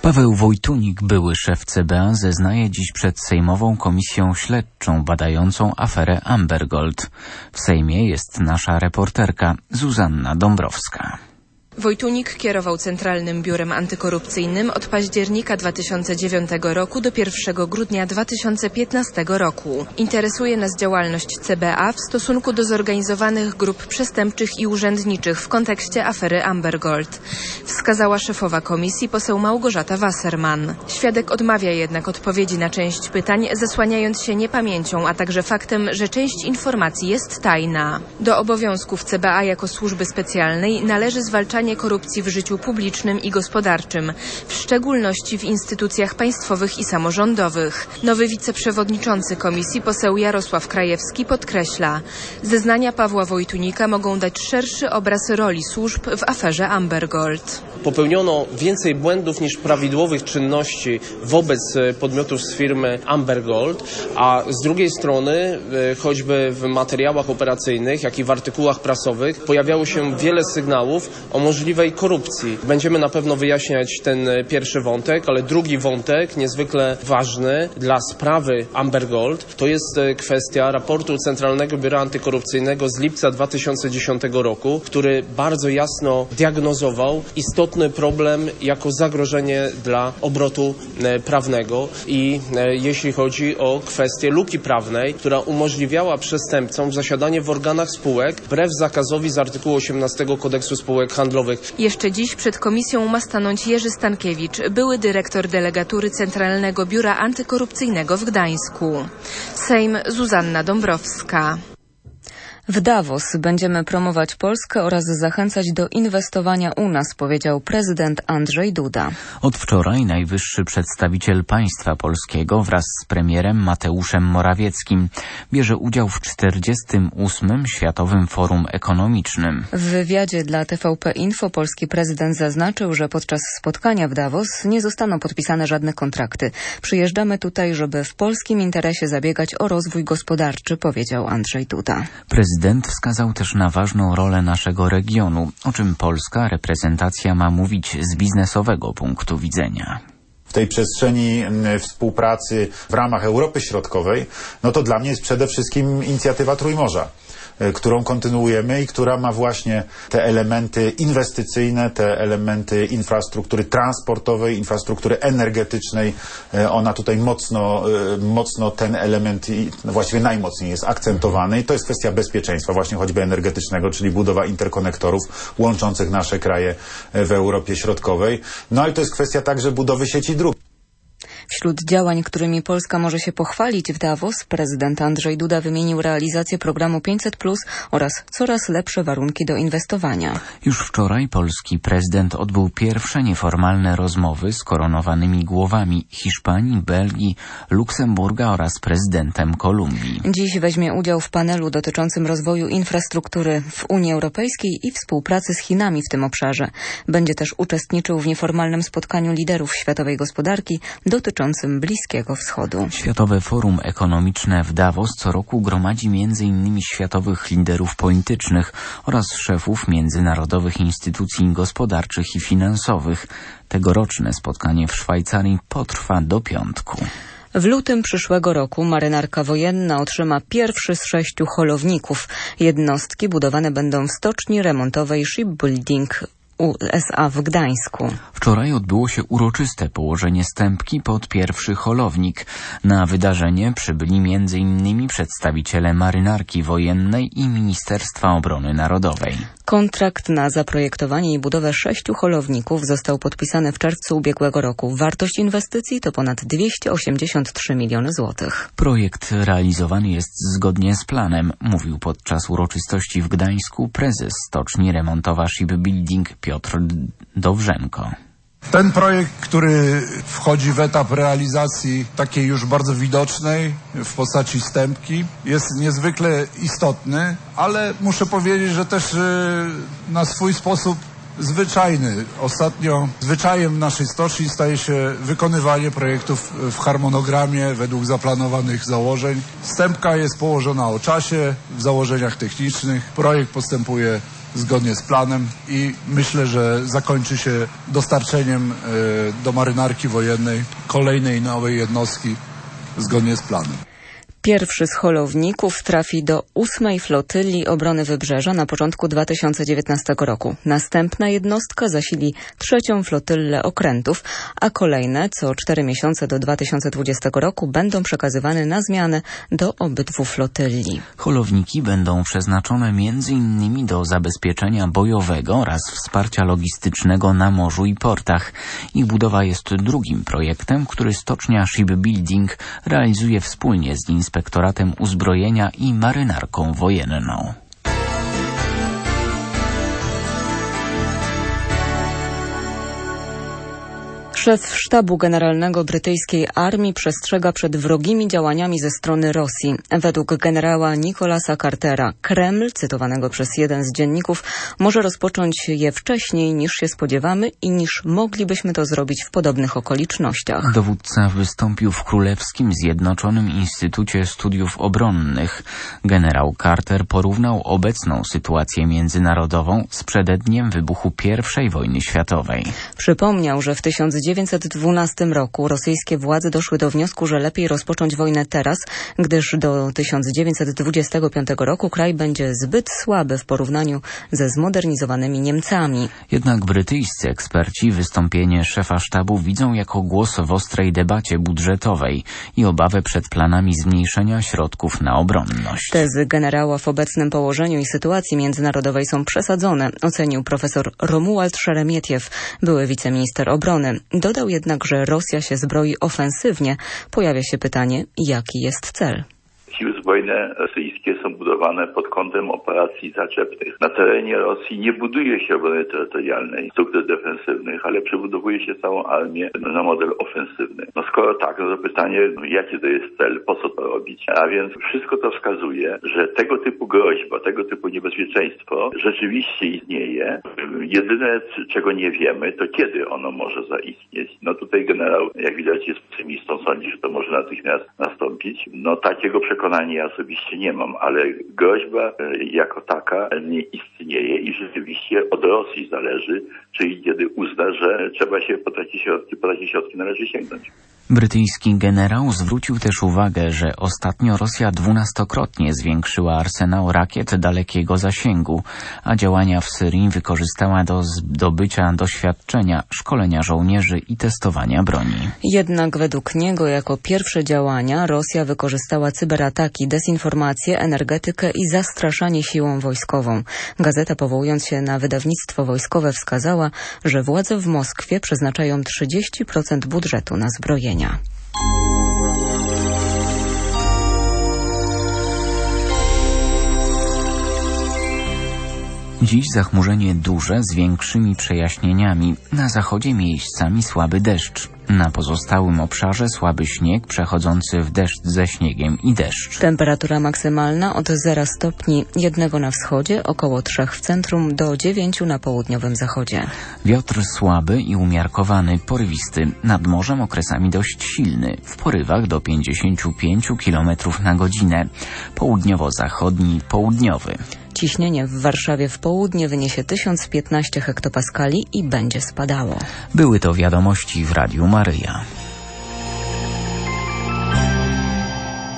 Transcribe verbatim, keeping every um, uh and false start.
Paweł Wojtunik, były szef C B A, zeznaje dziś przed Sejmową Komisją Śledczą badającą aferę Amber Gold. W Sejmie jest nasza reporterka Zuzanna Dąbrowska. Wojtunik kierował Centralnym Biurem Antykorupcyjnym od października dwa tysiące dziewiątego roku do pierwszego grudnia dwa tysiące piętnastego roku. Interesuje nas działalność C B A w stosunku do zorganizowanych grup przestępczych i urzędniczych w kontekście afery Amber Gold, wskazała szefowa komisji poseł Małgorzata Wasserman. Świadek odmawia jednak odpowiedzi na część pytań, zasłaniając się niepamięcią, a także faktem, że część informacji jest tajna. Do obowiązków C B A jako służby specjalnej należy zwalczanie korupcji w życiu publicznym i gospodarczym, w szczególności w instytucjach państwowych i samorządowych. Nowy wiceprzewodniczący komisji, poseł Jarosław Krajewski, podkreśla: zeznania Pawła Wojtunika mogą dać szerszy obraz roli służb w aferze Amber Gold. Popełniono więcej błędów niż prawidłowych czynności wobec podmiotów z firmy Amber Gold, a z drugiej strony choćby w materiałach operacyjnych, jak i w artykułach prasowych pojawiało się wiele sygnałów o możliwej korupcji. Będziemy na pewno wyjaśniać ten pierwszy wątek, ale drugi wątek, niezwykle ważny dla sprawy Amber Gold, to jest kwestia raportu Centralnego Biura Antykorupcyjnego z lipca dwa tysiące dziesiątego roku, który bardzo jasno diagnozował istotny problem jako zagrożenie dla obrotu prawnego i jeśli chodzi o kwestię luki prawnej, która umożliwiała przestępcom zasiadanie w organach spółek wbrew zakazowi z artykułu osiemnastego Kodeksu Spółek Handlowych. Jeszcze dziś przed komisją ma stanąć Jerzy Stankiewicz, były dyrektor delegatury Centralnego Biura Antykorupcyjnego w Gdańsku. Sejm, Zuzanna Dąbrowska. W Davos będziemy promować Polskę oraz zachęcać do inwestowania u nas, powiedział prezydent Andrzej Duda. Od wczoraj najwyższy przedstawiciel państwa polskiego wraz z premierem Mateuszem Morawieckim bierze udział w czterdziestym ósmym Światowym Forum Ekonomicznym. W wywiadzie dla T V P Info polski prezydent zaznaczył, że podczas spotkania w Davos nie zostaną podpisane żadne kontrakty. Przyjeżdżamy tutaj, żeby w polskim interesie zabiegać o rozwój gospodarczy, powiedział Andrzej Duda. Prezydent wskazał też na ważną rolę naszego regionu, o czym polska reprezentacja ma mówić z biznesowego punktu widzenia. W tej przestrzeni współpracy w ramach Europy Środkowej, no to dla mnie jest przede wszystkim inicjatywa Trójmorza, którą kontynuujemy i która ma właśnie te elementy inwestycyjne, te elementy infrastruktury transportowej, infrastruktury energetycznej. Ona tutaj mocno, mocno ten element, właściwie najmocniej jest akcentowany i to jest kwestia bezpieczeństwa właśnie choćby energetycznego, czyli budowa interkonektorów łączących nasze kraje w Europie Środkowej. No i to jest kwestia także budowy sieci dróg. Wśród działań, którymi Polska może się pochwalić w Davos, prezydent Andrzej Duda wymienił realizację programu pięćset plus oraz coraz lepsze warunki do inwestowania. Już wczoraj polski prezydent odbył pierwsze nieformalne rozmowy z koronowanymi głowami Hiszpanii, Belgii, Luksemburga oraz prezydentem Kolumbii. Dziś weźmie udział w panelu dotyczącym rozwoju infrastruktury w Unii Europejskiej i współpracy z Chinami w tym obszarze. Będzie też uczestniczył w nieformalnym spotkaniu liderów światowej gospodarki dotyczącym Bliskiego Wschodu. Światowe Forum Ekonomiczne w Davos co roku gromadzi między innymi światowych liderów politycznych oraz szefów międzynarodowych instytucji gospodarczych i finansowych. Tegoroczne spotkanie w Szwajcarii potrwa do piątku. W lutym przyszłego roku marynarka wojenna otrzyma pierwszy z sześciu holowników. Jednostki budowane będą w stoczni remontowej Shipbuilding U S A w Gdańsku. Wczoraj odbyło się uroczyste położenie stępki pod pierwszy holownik. Na wydarzenie przybyli między innymi przedstawiciele marynarki wojennej i Ministerstwa Obrony Narodowej. Kontrakt na zaprojektowanie i budowę sześciu holowników został podpisany w czerwcu ubiegłego roku. Wartość inwestycji to ponad dwieście osiemdziesiąt trzy miliony złotych. Projekt realizowany jest zgodnie z planem, mówił podczas uroczystości w Gdańsku prezes stoczni remontowa Shipbuilding Piotr Dowrzenko. Ten projekt, który wchodzi w etap realizacji takiej już bardzo widocznej w postaci stępki, jest niezwykle istotny, ale muszę powiedzieć, że też na swój sposób zwyczajny. Ostatnio zwyczajem naszej stoczni staje się wykonywanie projektów w harmonogramie według zaplanowanych założeń. Stępka jest położona o czasie, w założeniach technicznych. Projekt postępuje zgodnie z planem i myślę, że zakończy się dostarczeniem do marynarki wojennej kolejnej nowej jednostki zgodnie z planem. Pierwszy z holowników trafi do ósmej flotyli obrony Wybrzeża na początku dwa tysiące dziewiętnastego roku. Następna jednostka zasili trzecią flotylę okrętów, a kolejne co cztery miesiące do dwa tysiące dwudziestego roku będą przekazywane na zmianę do obydwu flotyli. Holowniki będą przeznaczone między innymi do zabezpieczenia bojowego oraz wsparcia logistycznego na morzu i portach. Ich budowa jest drugim projektem, który stocznia Shipbuilding realizuje wspólnie z inspektorem Inspektoratem Uzbrojenia i Marynarką Wojenną. Szef Sztabu Generalnego brytyjskiej armii przestrzega przed wrogimi działaniami ze strony Rosji. Według generała Nicolasa Cartera Kreml, cytowanego przez jeden z dzienników, może rozpocząć je wcześniej niż się spodziewamy i niż moglibyśmy to zrobić w podobnych okolicznościach. Dowódca wystąpił w Królewskim Zjednoczonym Instytucie Studiów Obronnych. Generał Carter porównał obecną sytuację międzynarodową z przededniem wybuchu pierwszej wojny światowej. Przypomniał, że w tysiąc dziewięćset dwunastym roku rosyjskie władze doszły do wniosku, że lepiej rozpocząć wojnę teraz, gdyż do tysiąc dziewięćset dwudziestego piątego roku kraj będzie zbyt słaby w porównaniu ze zmodernizowanymi Niemcami. Jednak brytyjscy eksperci wystąpienie szefa sztabu widzą jako głos w ostrej debacie budżetowej i obawę przed planami zmniejszenia środków na obronność. Tezy generała w obecnym położeniu i sytuacji międzynarodowej są przesadzone, ocenił profesor Romuald Szeremietiew, były wiceminister obrony. Dodał jednak, że Rosja się zbroi ofensywnie. Pojawia się pytanie, jaki jest cel? Siły zbrojne rosyjskie są budowane pod kątem operacji zaczepnych. Na terenie Rosji nie buduje się obrony terytorialnej, struktur defensywnych, ale przebudowuje się całą armię na model ofensywny. No skoro tak, no to pytanie, jaki to jest cel, po co to robić? A więc wszystko to wskazuje, że tego typu groźba, tego typu niebezpieczeństwo rzeczywiście istnieje. Jedyne, czego nie wiemy, to kiedy ono może zaistnieć. No tutaj generał, jak widać, jest pesymistą, sądzi, że to może natychmiast nastąpić. No takiego przekonania ja osobiście nie mam, ale groźba jako taka nie istnieje i rzeczywiście od Rosji zależy, czy i kiedy uzna, że trzeba się po takie środki, po takie środki należy sięgnąć. Brytyjski generał zwrócił też uwagę, że ostatnio Rosja dwunastokrotnie zwiększyła arsenał rakiet dalekiego zasięgu, a działania w Syrii wykorzystała do zdobycia doświadczenia, szkolenia żołnierzy i testowania broni. Jednak według niego jako pierwsze działania Rosja wykorzystała cyberataki, dezinformację, energetykę i zastraszanie siłą wojskową. Gazeta, powołując się na wydawnictwo wojskowe, wskazała, że władze w Moskwie przeznaczają trzydzieści procent budżetu na zbrojenie. Dziś zachmurzenie duże z większymi przejaśnieniami. Na zachodzie miejscami słaby deszcz. Na pozostałym obszarze słaby śnieg przechodzący w deszcz ze śniegiem i deszcz. Temperatura maksymalna od zera stopni, jednego na wschodzie, około trzech w centrum, do dziewięciu na południowym zachodzie. Wiatr słaby i umiarkowany, porywisty, nad morzem okresami dość silny, w porywach do pięćdziesięciu pięciu kilometrów na godzinę. Południowo-zachodni, południowy. Ciśnienie w Warszawie w południe wyniesie tysiąc piętnaście hektopaskali i będzie spadało. Były to wiadomości w Radiu Maryja.